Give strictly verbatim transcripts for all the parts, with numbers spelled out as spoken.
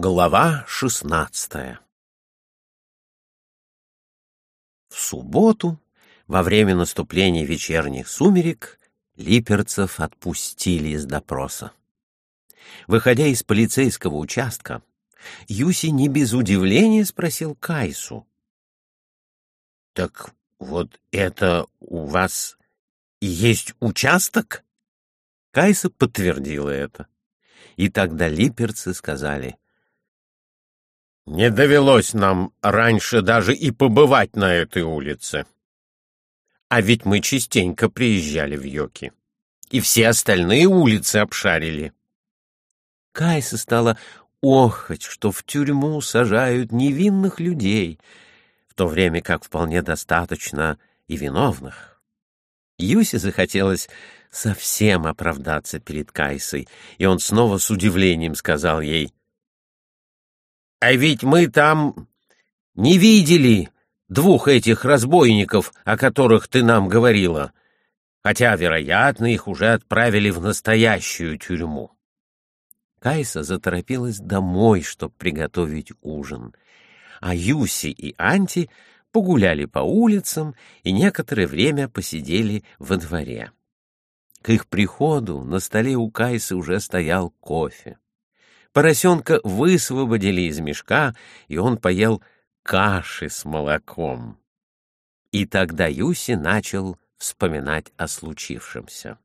Глава шестнадцатая. В субботу, во время наступления вечерних сумерек, липерцев отпустили из допроса. Выходя из полицейского участка, Юси не без удивления спросил Кайсу: «Так вот это у вас и есть участок?» Кайса подтвердила это. И тогда липерцы сказали: «Не довелось нам раньше даже и побывать на этой улице. А ведь мы частенько приезжали в Йоки, и все остальные улицы обшарили». Кайса стала охать, что в тюрьму сажают невинных людей, в то время как вполне достаточно и виновных. Юси захотелось совсем оправдаться перед Кайсой, и он снова с удивлением сказал ей: «А ведь мы там не видели двух этих разбойников, о которых ты нам говорила, хотя, вероятно, их уже отправили в настоящую тюрьму». Кайса заторопилась домой, чтобы приготовить ужин, а Юси и Анти погуляли по улицам и некоторое время посидели во дворе. К их приходу на столе у Кайсы уже стоял кофе. Поросенка высвободили из мешка, и он поел каши с молоком. И тогда Юси начал вспоминать о случившемся.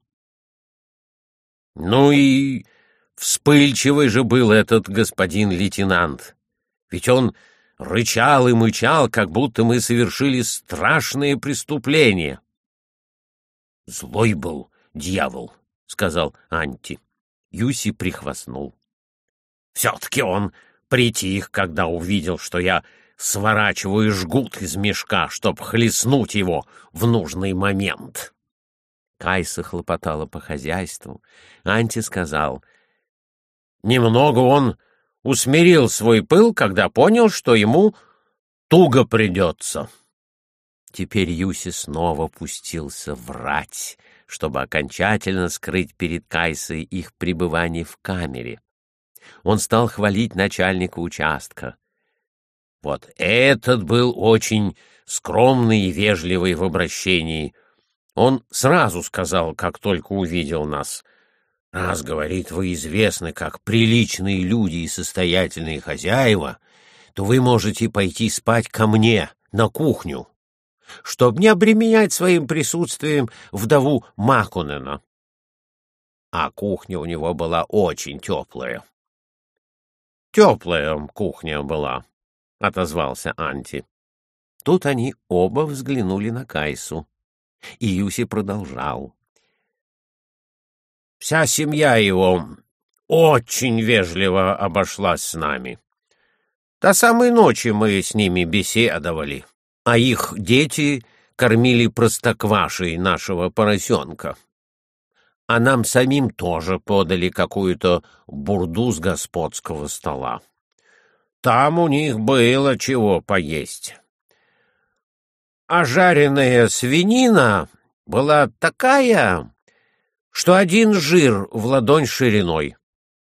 «Ну и вспыльчивый же был этот господин лейтенант. Ведь он рычал и мычал, как будто мы совершили страшные преступления». «Злой был дьявол», — сказал Анти. Юси прихвастнул. «Все-таки он притих, когда увидел, что я сворачиваю жгут из мешка, чтоб хлестнуть его в нужный момент». Кайса хлопотала по хозяйству. Анти сказал: «Немного он усмирил свой пыл, когда понял, что ему туго придется». Теперь Юси снова пустился врать, чтобы окончательно скрыть перед Кайсой их пребывание в камере. Он стал хвалить начальника участка. «Вот этот был очень скромный и вежливый в обращении. Он сразу сказал, как только увидел нас: раз, говорит, вы известны как приличные люди и состоятельные хозяева, то вы можете пойти спать ко мне на кухню, чтобы не обременять своим присутствием вдову Макунена». А кухня у него была очень теплая. «Теплая кухня была», — отозвался Анти. Тут они оба взглянули на Кайсу, и Юси продолжал: «Вся семья его очень вежливо обошлась с нами. До самой ночи мы с ними беседовали, а их дети кормили простоквашей нашего поросенка. А нам самим тоже подали какую-то бурду с господского стола. Там у них было чего поесть. А жареная свинина была такая, что один жир в ладонь шириной.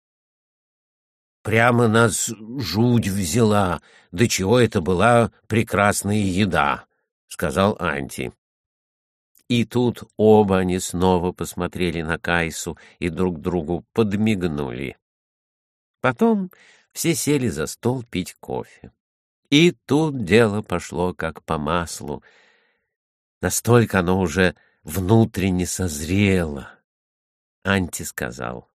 Прямо нас жуть взяла, до чего это была прекрасная еда», — сказал Анти. И тут оба они снова посмотрели на Кайсу и друг другу подмигнули. Потом все сели за стол пить кофе. И тут дело пошло как по маслу. Настолько оно уже внутренне созрело. Анти сказал: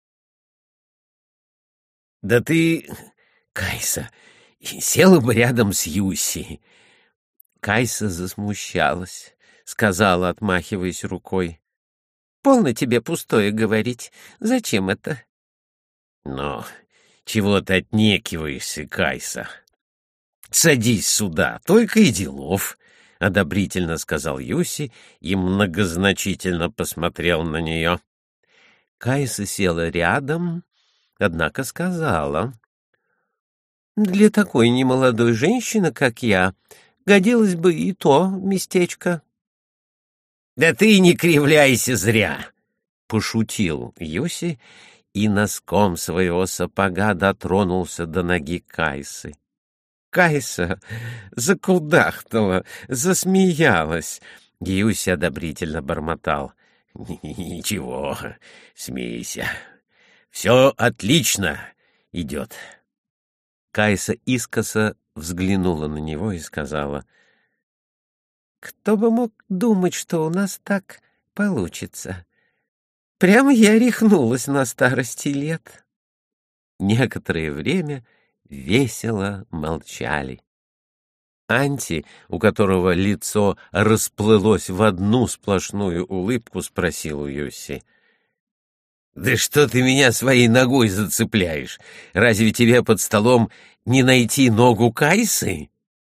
«Да ты, Кайса, села бы рядом с Юси». Кайса засмущалась, сказала, отмахиваясь рукой: «Полно тебе пустое говорить. Зачем это?» «Но чего ты отнекиваешься, Кайса? Садись сюда, только и делов», — одобрительно сказал Юси и многозначительно посмотрел на нее. Кайса села рядом, однако сказала: «Для такой немолодой женщины, как я, годилось бы и то местечко». «Да ты не кривляйся зря», — пошутил Юси и носком своего сапога дотронулся до ноги Кайсы. Кайса закудахтала, засмеялась. Юси одобрительно бормотал. — Ничего, смейся. Все отлично идет. Кайса искоса взглянула на него и сказала: — Кто бы мог думать, что у нас так получится? Прямо я рехнулась на старости лет. Некоторое время весело молчали. Анти, у которого лицо расплылось в одну сплошную улыбку, спросил у Юси: — Да что ты меня своей ногой зацепляешь? Разве тебе под столом не найти ногу Кайсы?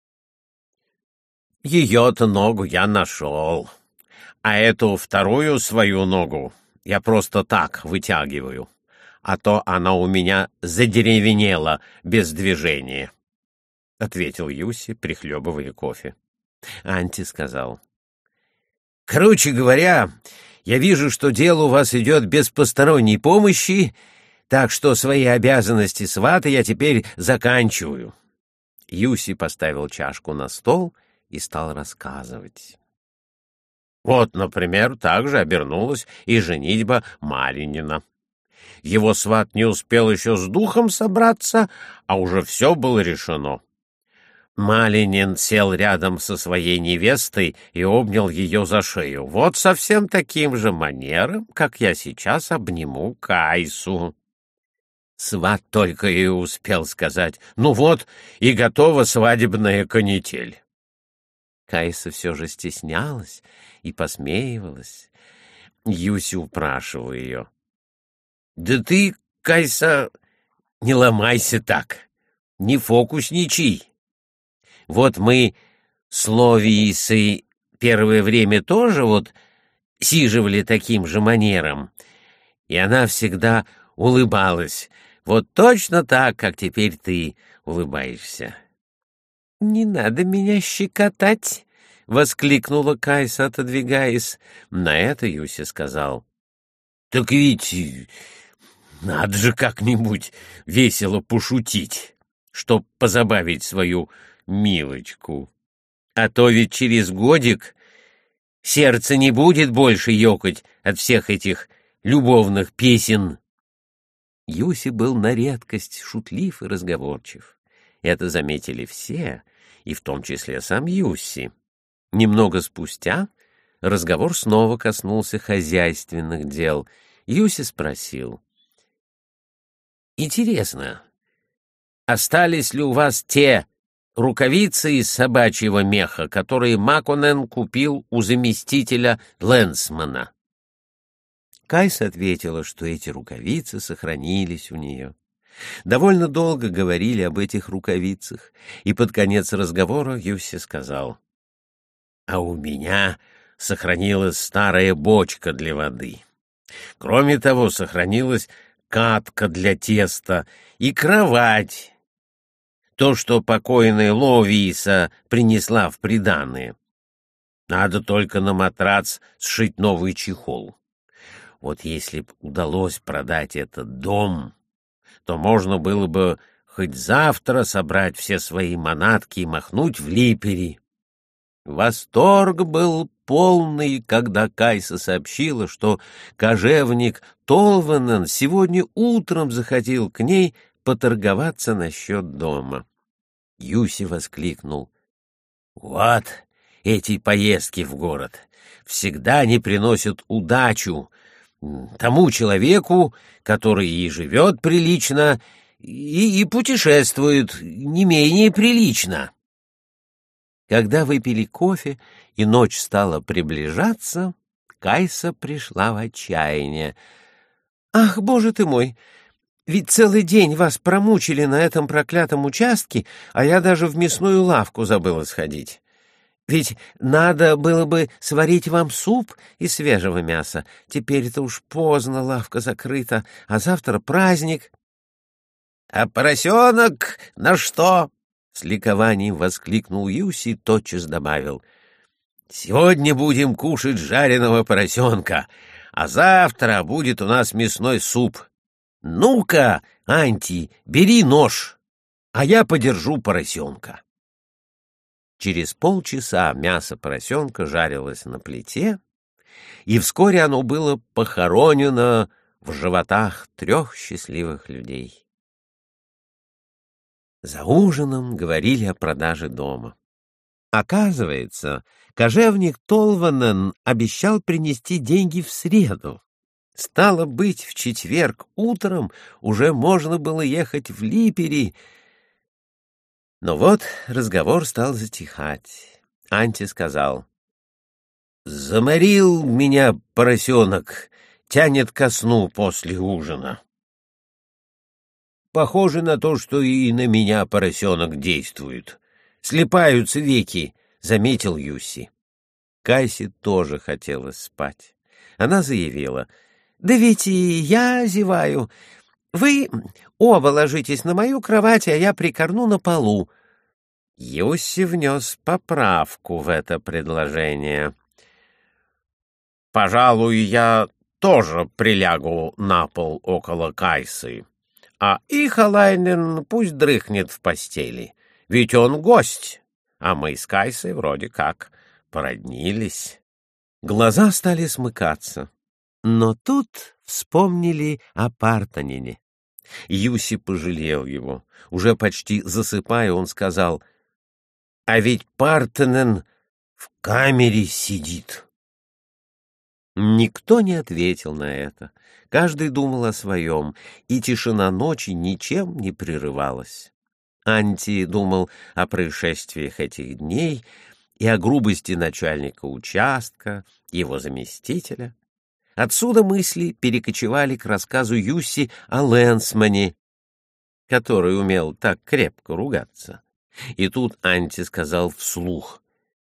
— Ее-то ногу я нашел, а эту вторую свою ногу я просто так вытягиваю, а то она у меня задеревенела без движения, — ответил Юси, прихлебывая кофе. Анти сказал: — Короче говоря, я вижу, что дело у вас идет без посторонней помощи, так что свои обязанности свата я теперь заканчиваю. Юси поставил чашку на стол и стал рассказывать. Вот, например, также обернулась и женитьба Малинина. Его сват не успел еще с духом собраться, а уже все было решено. Малинин сел рядом со своей невестой и обнял ее за шею. Вот совсем таким же манером, как я сейчас обниму Кайсу. Сват только и успел сказать: «Ну вот, и готова свадебная канитель». Кайса все же стеснялась и посмеивалась. Юси упрашивал ее: «Да ты, Кайса, не ломайся так, не фокусничай. Вот мы с Ловиисой первое время тоже вот сиживали таким же манером, и она всегда улыбалась, вот точно так, как теперь ты улыбаешься». «Не надо меня щекотать!» — воскликнула Кайса, отодвигаясь. На это Юси сказал: «Так ведь надо же как-нибудь весело пошутить, чтоб позабавить свою милочку. А то ведь через годик сердце не будет больше ёкать от всех этих любовных песен». Юси был на редкость шутлив и разговорчив. Это заметили все, и в том числе сам Юси. Немного спустя разговор снова коснулся хозяйственных дел. Юси спросил: «Интересно, остались ли у вас те рукавицы из собачьего меха, которые Маконен купил у заместителя Ленсмана?» Кайса ответила, что эти рукавицы сохранились у нее. Довольно долго говорили об этих рукавицах, и под конец разговора Юси сказал: «А у меня сохранилась старая бочка для воды. Кроме того, сохранилась катка для теста и кровать, то, что покойная Ловииса принесла в приданое. Надо только на матрац сшить новый чехол. Вот если б удалось продать этот дом, то можно было бы хоть завтра собрать все свои манатки и махнуть в Липери». Восторг был полный, когда Кайса сообщила, что кожевник Толванен сегодня утром заходил к ней поторговаться насчет дома. Юси воскликнул: «Вот эти поездки в город всегда не приносят удачу тому человеку, который и живет прилично, и, и путешествует не менее прилично». Когда выпили кофе и ночь стала приближаться, Кайса пришла в отчаяние. «Ах, боже ты мой! Ведь целый день вас промучили на этом проклятом участке, а я даже в мясную лавку забыла сходить. Ведь надо было бы сварить вам суп из свежего мяса. Теперь-то уж поздно, лавка закрыта, а завтра праздник». «А поросенок на что?» — с ликованием воскликнул Юси и тотчас добавил: «Сегодня будем кушать жареного поросенка, а завтра будет у нас мясной суп. «Ну-ка, Анти, бери нож, а я подержу поросенка». Через полчаса мясо поросенка жарилось на плите, и вскоре оно было похоронено в животах трех счастливых людей. За ужином говорили о продаже дома. Оказывается, кожевник Толванен обещал принести деньги в среду. Стало быть, в четверг утром уже можно было ехать в Липери. Но вот разговор стал затихать. Анти сказал: «Заморил меня поросенок, тянет ко сну после ужина». «Похоже на то, что и на меня поросенок действует. Слипаются веки», — заметил Юси. Кайси тоже хотелось спать. Она заявила: «Да ведь и я зеваю. Вы оба ложитесь на мою кровать, а я прикорну на полу». Юси внес поправку в это предложение. «Пожалуй, я тоже прилягу на пол около Кайсы, а Ихалайнен пусть дрыхнет в постели, ведь он гость, а мы с Кайсой вроде как породнились». Глаза стали смыкаться, но тут вспомнили о Партанине. Юси пожалел его. Уже почти засыпая, он сказал: «А ведь Партанен в камере сидит». Никто не ответил на это. Каждый думал о своем, и тишина ночи ничем не прерывалась. Анти думал о происшествиях этих дней и о грубости начальника участка, его заместителя. Отсюда мысли перекочевали к рассказу Юси о Ленсмане, который умел так крепко ругаться. И тут Анти сказал вслух: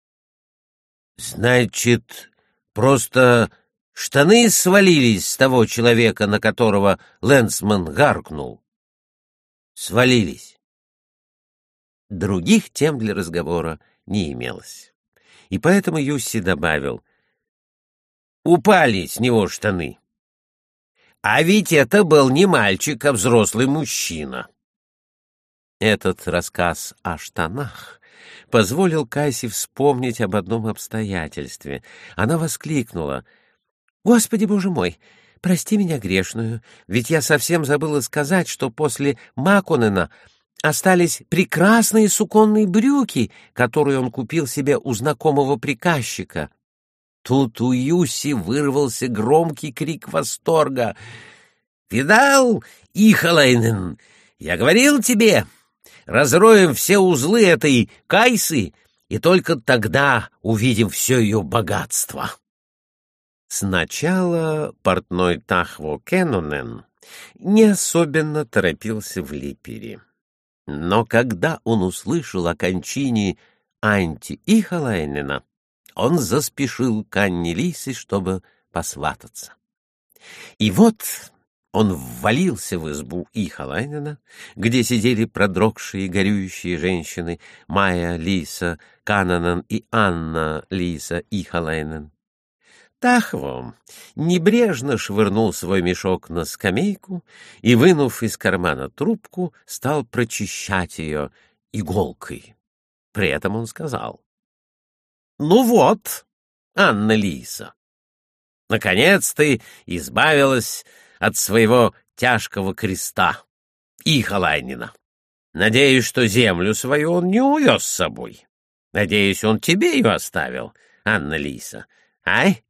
«Значит, просто штаны свалились с того человека, на которого Ленсман гаркнул?» «Свалились». Других тем для разговора не имелось. И поэтому Юси добавил: «Упали с него штаны. А ведь это был не мальчик, а взрослый мужчина». Этот рассказ о штанах позволил Кайси вспомнить об одном обстоятельстве. Она воскликнула: «Господи, Боже мой, прости меня грешную, ведь я совсем забыла сказать, что после Маконена остались прекрасные суконные брюки, которые он купил себе у знакомого приказчика». Тут у Юси вырвался громкий крик восторга. «Видал, Ихалайнен, я говорил тебе, разроем все узлы этой Кайсы, и только тогда увидим все ее богатство». Сначала портной Тахво Кеннонен не особенно торопился в Липери. Но когда он услышал о кончине Анти Ихалайнена, он заспешил к Анне Лисе, чтобы посвататься. И вот он ввалился в избу Ихалайнена, где сидели продрогшие и горюющие женщины Майя Лиса Кананен и Анна Лиса Ихалайнен. Тахво небрежно швырнул свой мешок на скамейку и, вынув из кармана трубку, стал прочищать ее иголкой. При этом он сказал: «Ну вот, Анна Лиса, наконец ты избавилась от своего тяжкого креста, Ихалайнена. Надеюсь, что землю свою он не увез с собой. Надеюсь, он тебе ее оставил, Анна Лиса, ай?»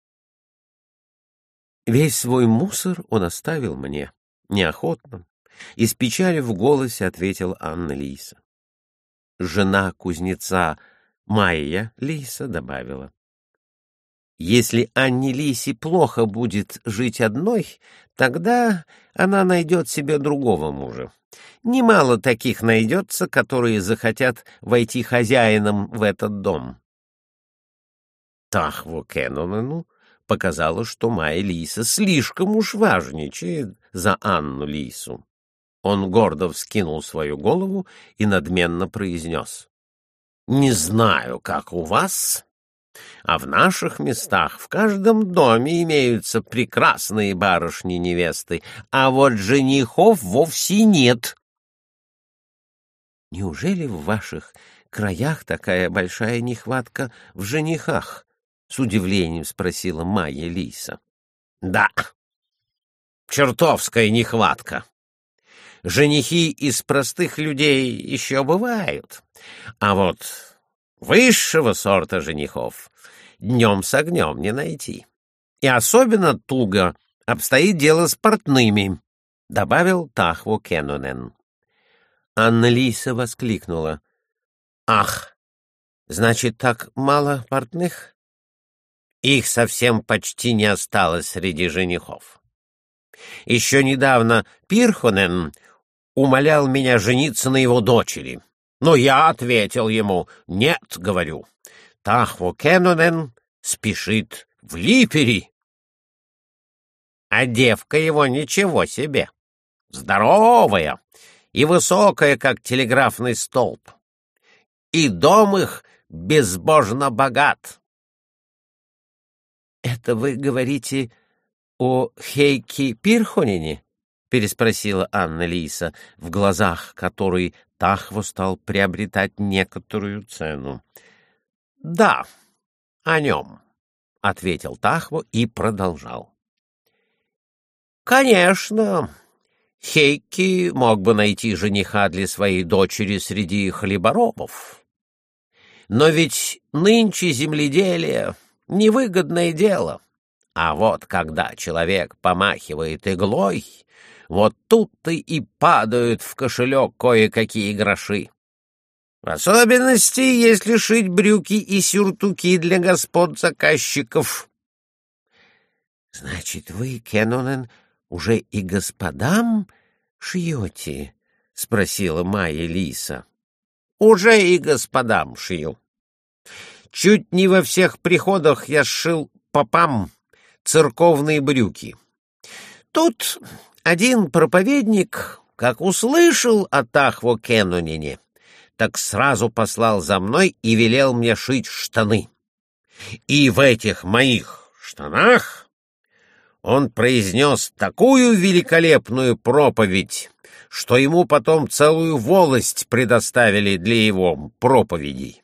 «Весь свой мусор он оставил мне, неохотно», — и с печалью в голосе ответил Анна Лиса. Жена кузнеца Майя Лиса добавила: «Если Анне Лисе плохо будет жить одной, тогда она найдет себе другого мужа. Немало таких найдется, которые захотят войти хозяином в этот дом». Тахво Кеннонену показалось, что Майя Лиса слишком уж важничает за Анну Лису. Он гордо вскинул свою голову и надменно произнес: «Не знаю, как у вас, А в наших местах в каждом доме имеются прекрасные барышни-невесты, а вот женихов вовсе нет. — Неужели в ваших краях такая большая нехватка в женихах? — с удивлением спросила Майя Лиса. — Да, чертовская нехватка. Женихи из простых людей еще бывают, а вот высшего сорта женихов днем с огнем не найти. И особенно туго обстоит дело с портными, — добавил Тахво Кеннонен. Анна-Лиса воскликнула. — Ах, значит, так мало портных? Их совсем почти не осталось среди женихов. Еще недавно Пирхонен умолял меня жениться на его дочери. Но я ответил ему: «Нет, — говорю, — Тахво Кеннонен спешит в Липери». А девка его ничего себе, здоровая и высокая, как телеграфный столб. И дом их безбожно богат. — Это вы говорите о Хейке Пирхонене? — переспросила Анна-Лиса, в глазах которой Тахво стал приобретать некоторую цену. — Да, о нем, — ответил Тахво и продолжал. — Конечно, Хейки мог бы найти жениха для своей дочери среди хлеборобов. Но ведь нынче земледелие — невыгодное дело. А вот когда человек помахивает иглой, вот тут-то и падают в кошелек кое-какие гроши. В особенности, если шить брюки и сюртуки для господ заказчиков. — Значит, вы, Кеннонен, уже и господам шьете? — спросила Майя Лиса. — Уже и господам шью. Чуть не во всех приходах я сшил попам церковные брюки. Тут один проповедник, как услышал о Тахво Кеннонене, так сразу послал за мной и велел мне шить штаны. И в этих моих штанах он произнес такую великолепную проповедь, что ему потом целую волость предоставили для его проповедей.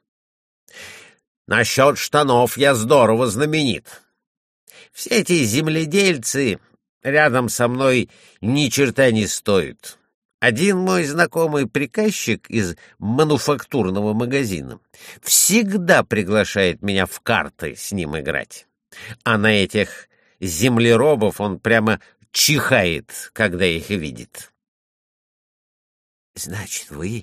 Насчет штанов я здорово знаменит. Все эти земледельцы рядом со мной ни черта не стоят. Один мой знакомый приказчик из мануфактурного магазина всегда приглашает меня в карты с ним играть. А на этих землеробов он прямо чихает, когда их видит. — Значит, вы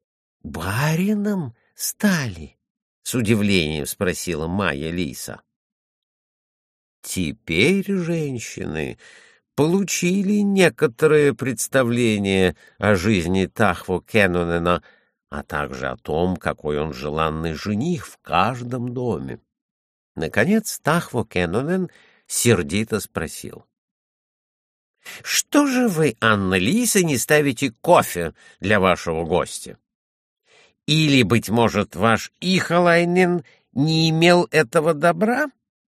барином стали? — с удивлением спросила Майя Лиса. Теперь женщины получили некоторое представление о жизни Тахво Кеннонена, а также о том, какой он желанный жених в каждом доме. Наконец Тахво Кеннонен сердито спросил: — Что же вы, Анна-Лиса, не ставите кофе для вашего гостя? Или, быть может, ваш Ихалайнен не имел этого добра?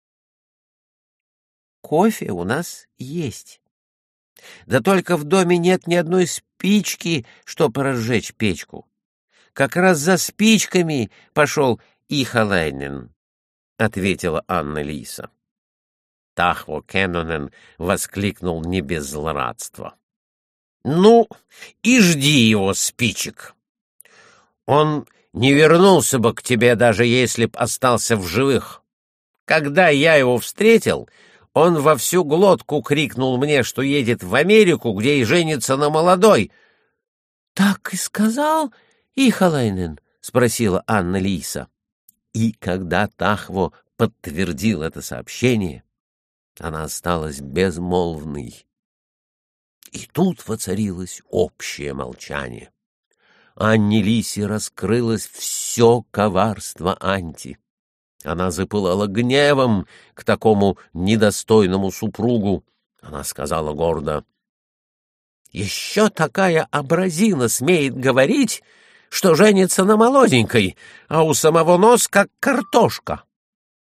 Кофе у нас есть. Да только в доме нет ни одной спички, чтобы разжечь печку. Как раз за спичками пошел Ихалайнен, — ответила Анна-Лиса. Тахво Кеннонен воскликнул не без злорадства: — Ну, и жди его спичек. Он не вернулся бы к тебе, даже если б остался в живых. Когда я его встретил, он во всю глотку крикнул мне, что едет в Америку, где и женится на молодой. — Так и сказал Ихалайнен? — спросила Анна-Лиса. И когда Тахво подтвердил это сообщение, она осталась безмолвной. И тут воцарилось общее молчание. Анне-Лисе раскрылось все коварство Анти. Она запылала гневом к такому недостойному супругу. Она сказала гордо: — Еще такая образина смеет говорить, что женится на молоденькой, а у самого нос как картошка.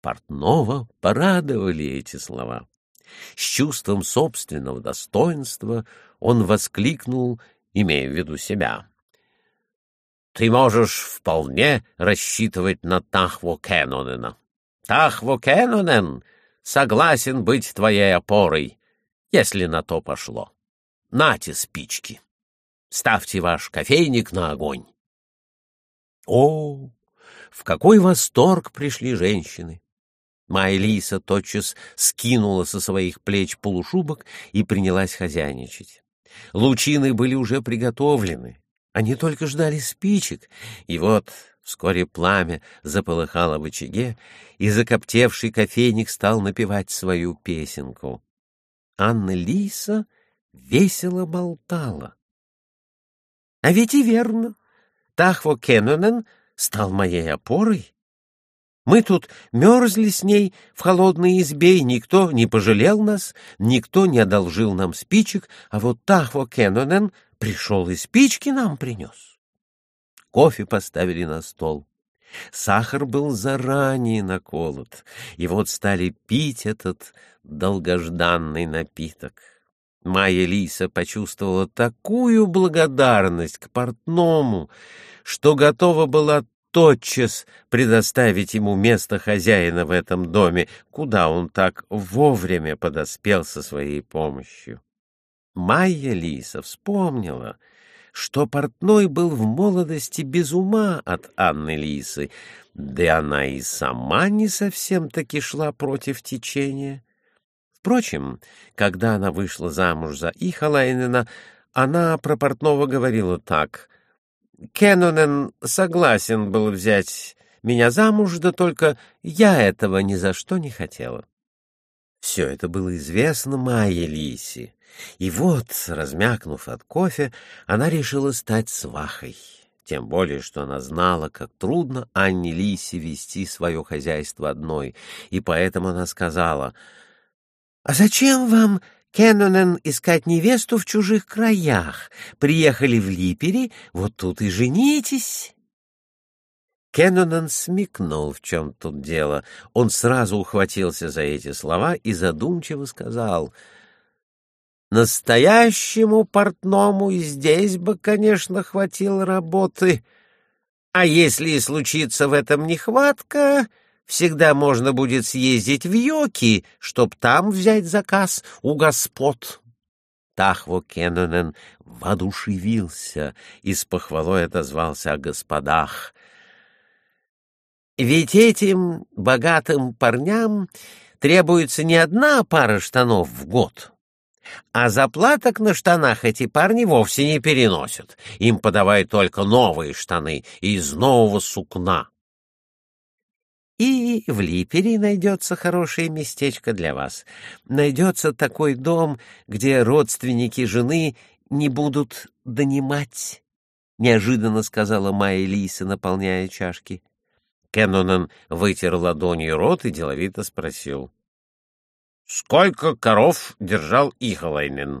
Портного порадовали эти слова. С чувством собственного достоинства он воскликнул, имея в виду себя: «Ты можешь вполне рассчитывать на Тахво Кеннонена. Тахво Кеннонен согласен быть твоей опорой, если на то пошло. Нате спички. Ставьте ваш кофейник на огонь». О, в какой восторг пришли женщины! Майя-Лиса тотчас скинула со своих плеч полушубок и принялась хозяйничать. Лучины были уже приготовлены, они только ждали спичек, и вот вскоре пламя заполыхало в очаге, и закоптевший кофейник стал напевать свою песенку. Анна-Лиса весело болтала. А ведь и верно, Тахво Кеннонен стал моей опорой. Мы тут мерзли с ней в холодной избе, и никто не пожалел нас, никто не одолжил нам спичек, а вот Тахво Кеннонен пришел и спички нам принес. Кофе поставили на стол. Сахар был заранее наколот, и вот стали пить этот долгожданный напиток. Майя-Лиса почувствовала такую благодарность к портному, что готова была тотчас предоставить ему место хозяина в этом доме, куда он так вовремя подоспел со своей помощью. Майя-Лиса вспомнила, что портной был в молодости без ума от Анны-Лисы, да она и сама не совсем-таки шла против течения. Впрочем, когда она вышла замуж за Ихалайнена, она про портного говорила так: «Кеннонен согласен был взять меня замуж, да только я этого ни за что не хотела». Все это было известно Майе-Лисе, и вот, размякнув от кофе, она решила стать свахой. Тем более, что она знала, как трудно Анне-Лисе вести свое хозяйство одной, и поэтому она сказала: «А зачем вам, Кеннонен, искать невесту в чужих краях? Приехали в Липери, вот тут и женитесь». Кеннонен смекнул, в чем тут дело. Он сразу ухватился за эти слова и задумчиво сказал: «Настоящему портному и здесь бы, конечно, хватило работы. А если и случится в этом нехватка, всегда можно будет съездить в Йоки, чтоб там взять заказ у господ». Тахво Кеннонен воодушевился и с похвалой отозвался о господах. «Ведь этим богатым парням требуется не одна пара штанов в год, а заплаток на штанах эти парни вовсе не переносят. Им подавай только новые штаны из нового сукна. И в Липере найдется хорошее местечко для вас. Найдется такой дом, где родственники жены не будут донимать», — неожиданно сказала Майя-Лиса, наполняя чашки. Кеннонен вытер ладонью рот и деловито спросил: «Сколько коров держал Ихалайнен?»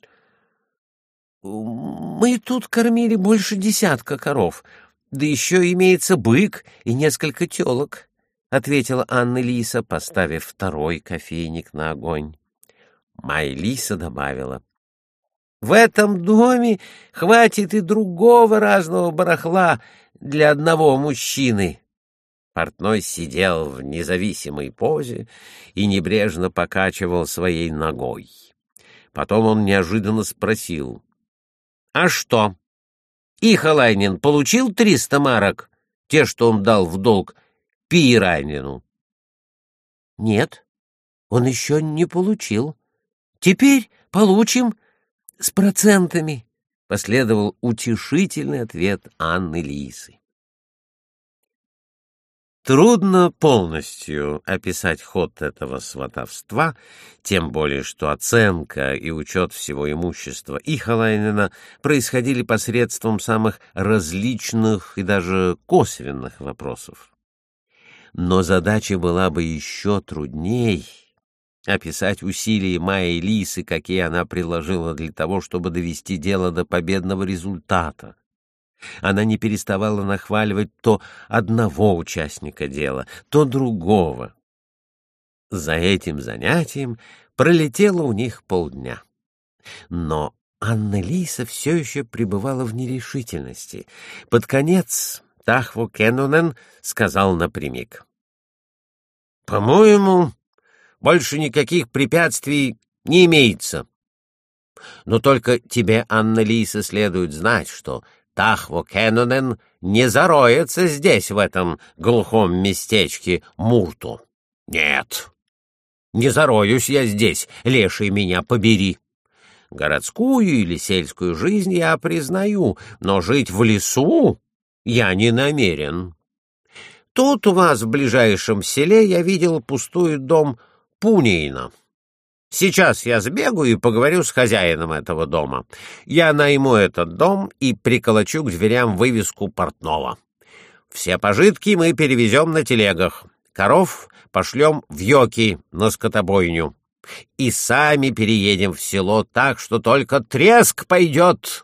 «Мы тут кормили больше десятка коров, да еще имеется бык и несколько телок», — ответила Анна-Лиса, поставив второй кофейник на огонь. Майя-Лиса добавила: «В этом доме хватит и другого разного барахла для одного мужчины». Портной сидел в независимой позе и небрежно покачивал своей ногой. Потом он неожиданно спросил: «А что, Ихалайнен получил триста марок, те, что он дал в долг Пиерайнену?» «Нет, он еще не получил. Теперь получим с процентами», — последовал утешительный ответ Анны-Лисы. Трудно полностью описать ход этого сватовства, тем более что оценка и учет всего имущества Ихалайнена происходили посредством самых различных и даже косвенных вопросов. Но задача была бы еще трудней — описать усилия Майи-Лисы, какие она приложила для того, чтобы довести дело до победного результата. Она не переставала нахваливать то одного участника дела, то другого. За этим занятием пролетело у них полдня. Но Анна-Лиса все еще пребывала в нерешительности. Под конец Тахво Кеннонен сказал напрямик: «По-моему, больше никаких препятствий не имеется. Но только тебе, Анна-Лиса, следует знать, что Тахво Кеннонен не зароется здесь, в этом глухом местечке Мурту. Нет, не зароюсь я здесь, леший меня побери. Городскую или сельскую жизнь я признаю, но жить в лесу я не намерен. Тут у вас в ближайшем селе я видел пустует дом Пунейна. Сейчас я сбегу и поговорю с хозяином этого дома. Я найму этот дом и приколочу к дверям вывеску портного. Все пожитки мы перевезем на телегах, коров пошлем в Йоки на скотобойню. И сами переедем в село так, что только треск пойдет».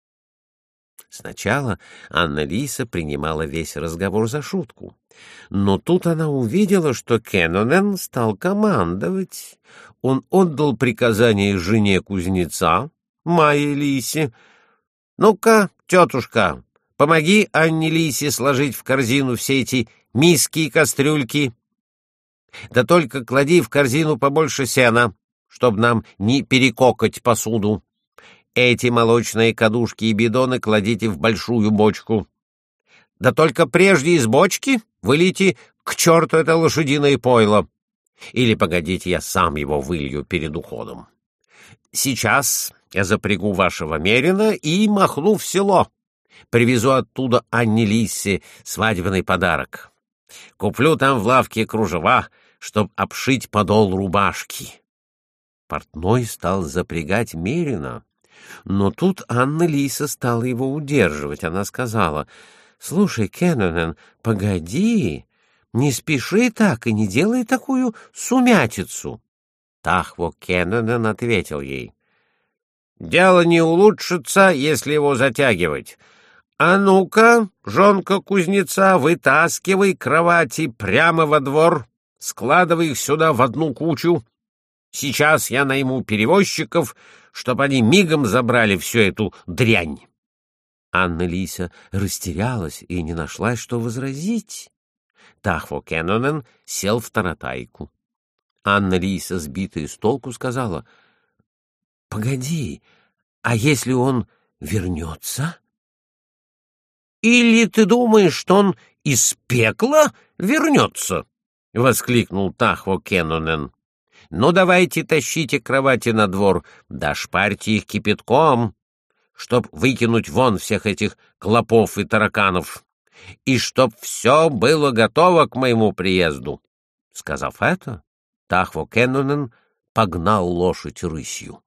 Сначала Анна-Лиса принимала весь разговор за шутку, но тут она увидела, что Кеннонен стал командовать. Он отдал приказание жене кузнеца, Майе Лисе: «Ну-ка, тетушка, помоги Анне-Лисе сложить в корзину все эти миски и кастрюльки. Да только клади в корзину побольше сена, чтобы нам не перекокать посуду. Эти молочные кадушки и бидоны кладите в большую бочку. Да только прежде из бочки вылейте к черту это лошадиное пойло. Или, погодите, я сам его вылью перед уходом. Сейчас я запрягу вашего мерина и махну в село. Привезу оттуда Анне-Лисе свадебный подарок. Куплю там в лавке кружева, чтоб обшить подол рубашки». Портной стал запрягать мерина, но тут Анна-Лиса стала его удерживать. Она сказала: «Слушай, Кеннонен, погоди, не спеши так и не делай такую сумятицу». Тахво Кеннонен ответил ей: «Дело не улучшится, если его затягивать. А ну-ка, жонка кузнеца, вытаскивай кровати прямо во двор, складывай их сюда в одну кучу. Сейчас я найму перевозчиков, чтобы они мигом забрали всю эту дрянь». Анна-Лиса растерялась и не нашла, что возразить. Тахво Кеннонен сел в таратайку. Анна-Лиса, сбитая с толку, сказала: «Погоди, а если он вернется?» «Или ты думаешь, что он из пекла вернется?» — воскликнул Тахво Кеннонен. «Ну, давайте тащите кровати на двор, да шпарьте их кипятком, чтоб выкинуть вон всех этих клопов и тараканов, и чтоб все было готово к моему приезду». Сказав это, Тахво Кеннонен погнал лошадь рысью.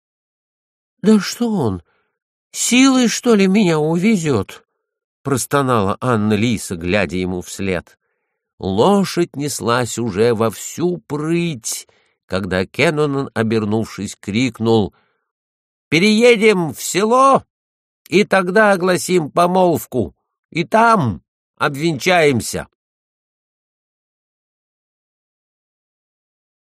«Да что он, силой, что ли, меня увезет?» — простонала Анна-Лиса, глядя ему вслед. Лошадь неслась уже во всю прыть, когда Кеннонен, обернувшись, крикнул: «Переедем в село, и тогда огласим помолвку, и там обвенчаемся».